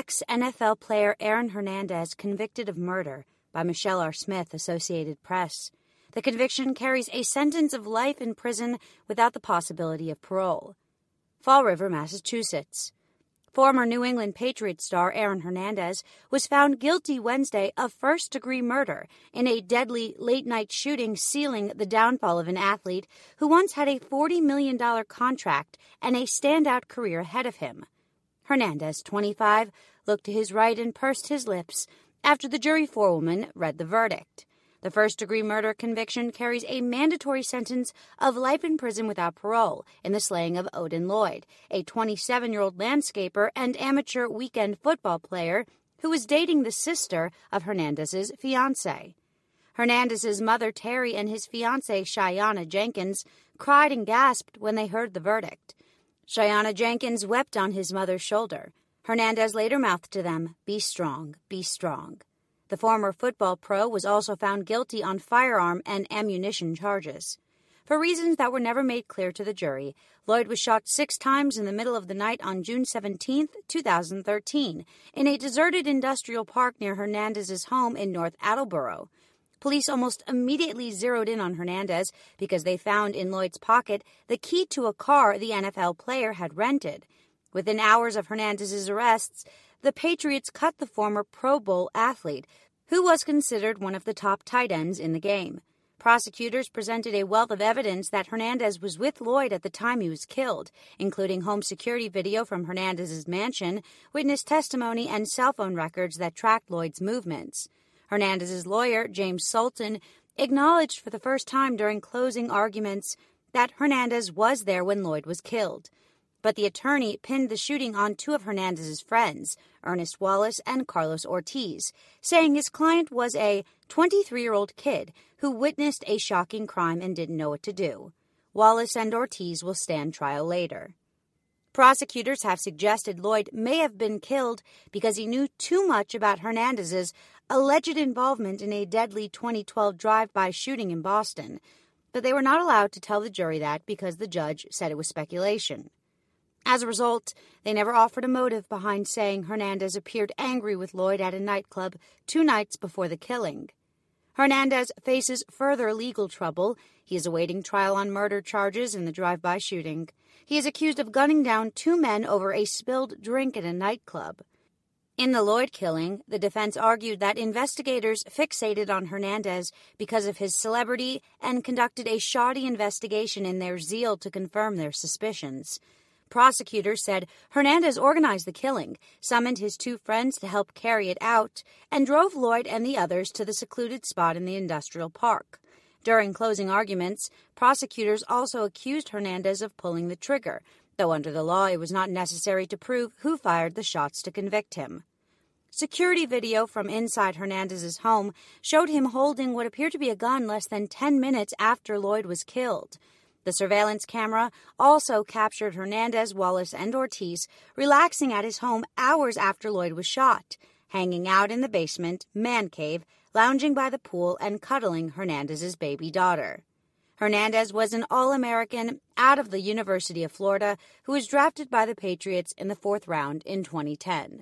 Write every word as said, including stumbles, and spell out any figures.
ex-N F L player Aaron Hernandez convicted of murder by Michelle R. Smith, Associated Press. The conviction carries a sentence of life in prison without the possibility of parole. Fall River, Massachusetts. Former New England Patriots star Aaron Hernandez was found guilty Wednesday of first-degree murder in a deadly late-night shooting sealing the downfall of an athlete who once had a forty million dollars contract and a standout career ahead of him. Hernandez, twenty-five, looked to his right and pursed his lips after the jury forewoman read the verdict. The first-degree murder conviction carries a mandatory sentence of life in prison without parole in the slaying of Odin Lloyd, a twenty-seven-year-old landscaper and amateur weekend football player who was dating the sister of Hernandez's fiancée. Hernandez's mother, Terry, and his fiancée, Shayana Jenkins, cried and gasped when they heard the verdict. Shayana Jenkins wept on his mother's shoulder. Hernandez later mouthed to them, "Be strong, be strong." The former football pro was also found guilty on firearm and ammunition charges. For reasons that were never made clear to the jury, Lloyd was shot six times in the middle of the night on June seventeenth, two thousand thirteen, in a deserted industrial park near Hernandez's home in North Attleboro. Police almost immediately zeroed in on Hernandez because they found in Lloyd's pocket the key to a car the N F L player had rented. Within hours of Hernandez's arrests, the Patriots cut the former Pro Bowl athlete, who was considered one of the top tight ends in the game. Prosecutors presented a wealth of evidence that Hernandez was with Lloyd at the time he was killed, including home security video from Hernandez's mansion, witness testimony, and cell phone records that tracked Lloyd's movements. Hernandez's lawyer, James Sultan, acknowledged for the first time during closing arguments that Hernandez was there when Lloyd was killed. But the attorney pinned the shooting on two of Hernandez's friends, Ernest Wallace and Carlos Ortiz, saying his client was a twenty-three-year-old kid who witnessed a shocking crime and didn't know what to do. Wallace and Ortiz will stand trial later. Prosecutors have suggested Lloyd may have been killed because he knew too much about Hernandez's alleged involvement in a deadly twenty twelve drive-by shooting in Boston, but they were not allowed to tell the jury that because the judge said it was speculation. As a result, they never offered a motive behind saying Hernandez appeared angry with Lloyd at a nightclub two nights before the killing. Hernandez faces further legal trouble. He is awaiting trial on murder charges in the drive-by shooting. He is accused of gunning down two men over a spilled drink at a nightclub. In the Lloyd killing, the defense argued that investigators fixated on Hernandez because of his celebrity and conducted a shoddy investigation in their zeal to confirm their suspicions. Prosecutors said Hernandez organized the killing, summoned his two friends to help carry it out, and drove Lloyd and the others to the secluded spot in the industrial park. During closing arguments, prosecutors also accused Hernandez of pulling the trigger, though under the law it was not necessary to prove who fired the shots to convict him. Security video from inside Hernandez's home showed him holding what appeared to be a gun less than ten minutes after Lloyd was killed. The surveillance camera also captured Hernandez, Wallace, and Ortiz relaxing at his home hours after Lloyd was shot, hanging out in the basement, man cave, lounging by the pool, and cuddling Hernandez's baby daughter. Hernandez was an All-American out of the University of Florida who was drafted by the Patriots in the fourth round in twenty ten.